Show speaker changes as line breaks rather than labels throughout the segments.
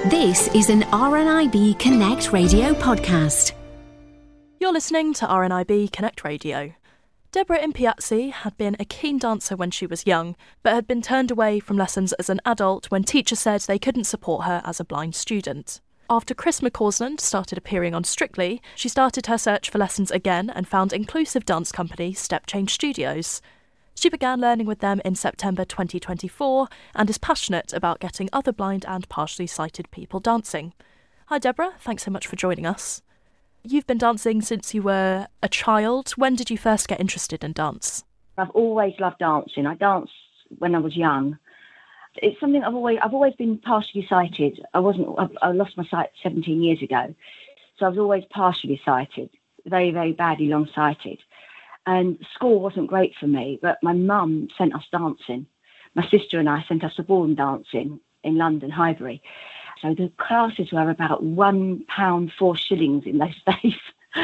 This is an RNIB Connect Radio podcast.
You're listening to RNIB Connect Radio. Deborah Impiazzi had been a keen dancer when she was young, but had been turned away from lessons as an adult when teachers said they couldn't support her as a blind student. After Chris McCausland started appearing on Strictly, she started her search for lessons again and found inclusive dance company Step Change Studios. She began learning with them in September 2024 and is passionate about getting other blind and partially sighted people dancing. Hi Deborah, thanks so much for joining us. You've been dancing since you were a child. When did you first get interested in dance?
I've always loved dancing. I danced when I was young. It's something I've always been partially sighted. I lost my sight 17 years ago, so I was always partially sighted, very, very badly long-sighted. And school wasn't great for me, but my mum sent us dancing. My sister and I sent us to ballroom dancing in London, Highbury. So the classes were about £1, 4 shillings in those days.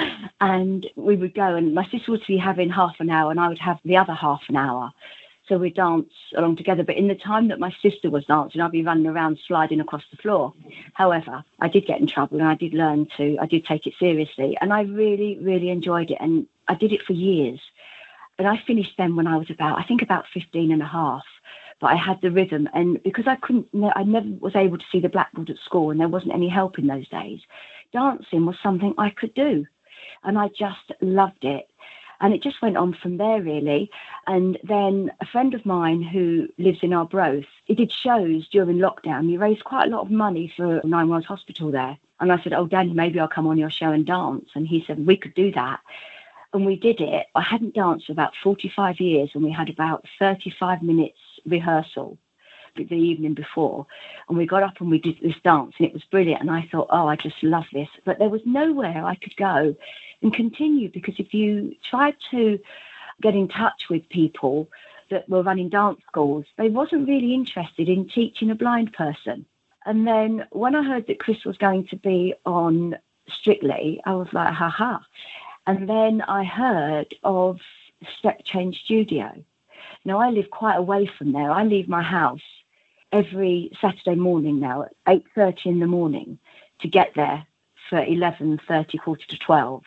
And we would go, and my sister would be having half an hour and I would have the other half an hour. So we'd dance along together. But in the time that my sister was dancing, I'd be running around sliding across the floor. However, I did get in trouble and I did take it seriously. And I really, really enjoyed it. And I did it for years. And I finished then when I was about 15 and a half. But I had the rhythm. And because I never was able to see the blackboard at school and there wasn't any help in those days, dancing was something I could do. And I just loved it. And it just went on from there, really. And then a friend of mine who lives in Arbroath, he did shows during lockdown. He raised quite a lot of money for Nine Wells Hospital there. And I said, oh, Danny, maybe I'll come on your show and dance. And he said, we could do that. And we did it. I hadn't danced for about 45 years, and we had about 35 minutes rehearsal the evening before. And we got up and we did this dance, and it was brilliant. And I thought, oh, I just love this. But there was nowhere I could go and continue, because if you tried to get in touch with people that were running dance schools, they wasn't really interested in teaching a blind person. And then when I heard that Chris was going to be on Strictly, I was like, ha. And then I heard of Step Change Studio. Now, I live quite away from there. I leave my house every Saturday morning now at 8:30 in the morning to get there for 11:30, quarter to 12.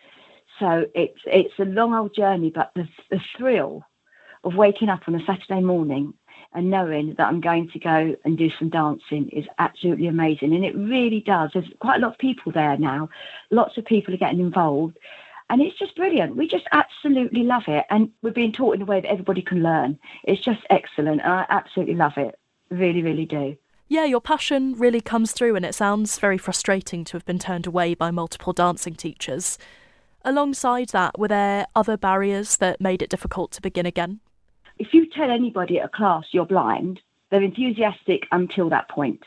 So it's a long old journey, but the thrill of waking up on a Saturday morning and knowing that I'm going to go and do some dancing is absolutely amazing. And it really does. There's quite a lot of people there now. Lots of people are getting involved. And it's just brilliant. We just absolutely love it. And we're being taught in a way that everybody can learn. It's just excellent. And I absolutely love it. Really, really do.
Yeah, your passion really comes through, and it sounds very frustrating to have been turned away by multiple dancing teachers. Alongside that, were there other barriers that made it difficult to begin again?
If you tell anybody at a class you're blind, they're enthusiastic until that point.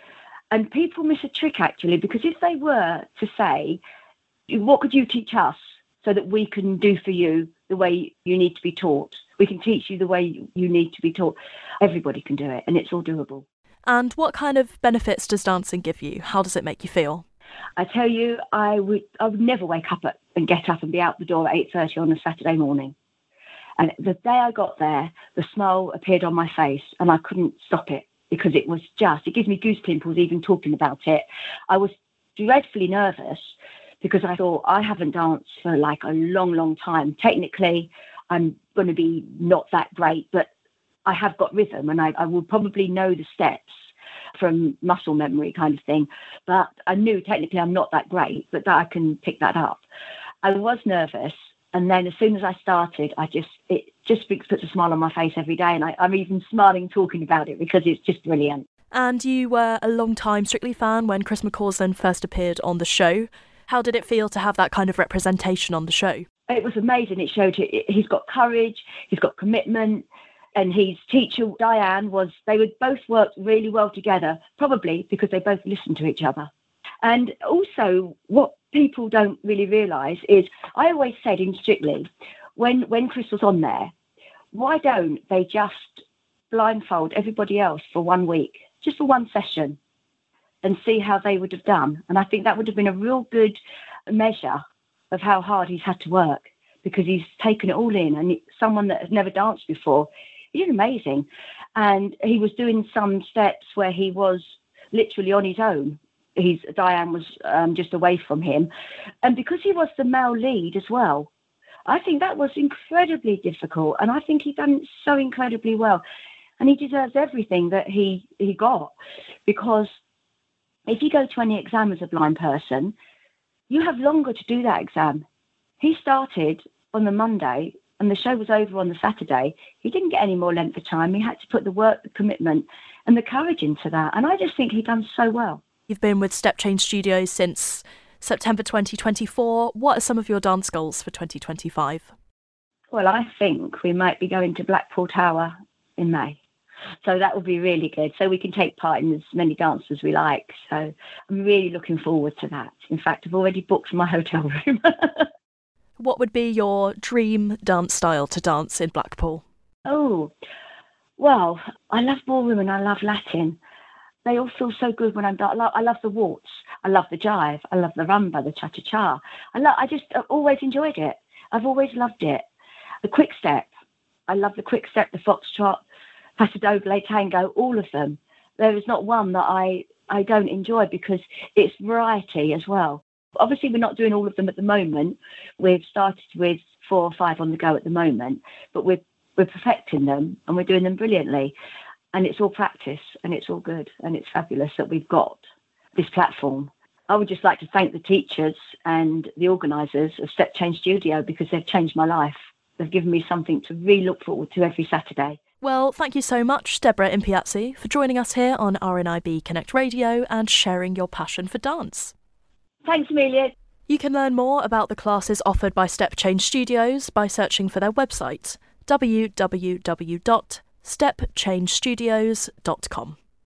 And people miss a trick, actually, because if they were to say, what could you teach us so that we can do for you the way you need to be taught? We can teach you the way you need to be taught. Everybody can do it, and it's all doable.
And what kind of benefits does dancing give you? How does it make you feel?
I tell you, I would never wake up and get up and be out the door at 8:30 on a Saturday morning. And the day I got there, the smile appeared on my face and I couldn't stop it, because it gives me goose pimples even talking about it. I was dreadfully nervous because I thought, I haven't danced for like a long, long time. Technically, I'm going to be not that great, but I have got rhythm, and I will probably know the steps from muscle memory kind of thing. But I knew technically I'm not that great, but that I can pick that up. I was nervous. And then as soon as I started, it just puts a smile on my face every day. And I'm even smiling talking about it because it's just brilliant.
And you were a long-time Strictly fan when Chris McCausland first appeared on the show. How did it feel to have that kind of representation on the show?
It was amazing. It showed he's got courage, he's got commitment. And his teacher, Diane, they would both work really well together, probably because they both listened to each other. And also, what people don't really realise is, I always said in Strictly, when Chris was on there, why don't they just blindfold everybody else for 1 week, just for one session, and see how they would have done? And I think that would have been a real good measure of how hard he's had to work, because he's taken it all in. And someone that has never danced before, he did amazing. And he was doing some steps where he was literally on his own. Diane was just away from him. And because he was the male lead as well, I think that was incredibly difficult. And I think he done it so incredibly well. And he deserves everything that he got. Because if you go to any exam as a blind person, you have longer to do that exam. He started on the Monday and the show was over on the Saturday. He didn't get any more length of time. He had to put the work, the commitment and the courage into that. And I just think he done so well.
You've been with Step Change Studios since September 2024. What are some of your dance goals for 2025?
Well, I think we might be going to Blackpool Tower in May. So that will be really good. So we can take part in as many dances as we like. So I'm really looking forward to that. In fact, I've already booked my hotel room.
What would be your dream dance style to dance in Blackpool?
Oh, well, I love ballroom and I love Latin. They all feel so good when I'm dancing. I love the waltz. I love the jive. I love the rumba, the cha-cha-cha. I've always enjoyed it. I've always loved it. The quick step. I love the quick step, the foxtrot, paso doble, tango, all of them. There is not one that I don't enjoy because it's variety as well. Obviously, we're not doing all of them at the moment. We've started with 4 or 5 on the go at the moment, but we're perfecting them and we're doing them brilliantly. And it's all practice and it's all good and it's fabulous that we've got this platform. I would just like to thank the teachers and the organisers of Step Change Studio because they've changed my life. They've given me something to really look forward to every Saturday.
Well, thank you so much, Deborah Impiazzi, for joining us here on RNIB Connect Radio and sharing your passion for dance.
Thanks, Amelia.
You can learn more about the classes offered by Step Change Studios by searching for their website, www.stepchangestudios.com.